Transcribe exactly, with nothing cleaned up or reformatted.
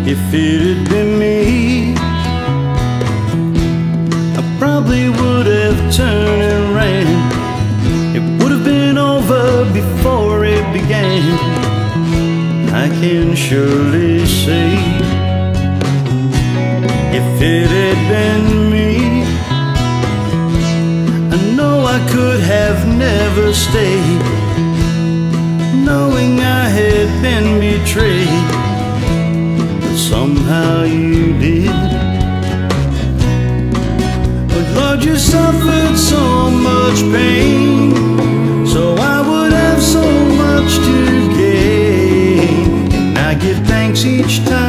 If it had been me, I probably would have turned and ran. It would have been over before it began. I can surely say, if it had been me, I know I could have never stayed, knowing I had been betrayed. But somehow you did. But Lord, you suffered so much pain, so I would have so much to gain. And I give thanks each time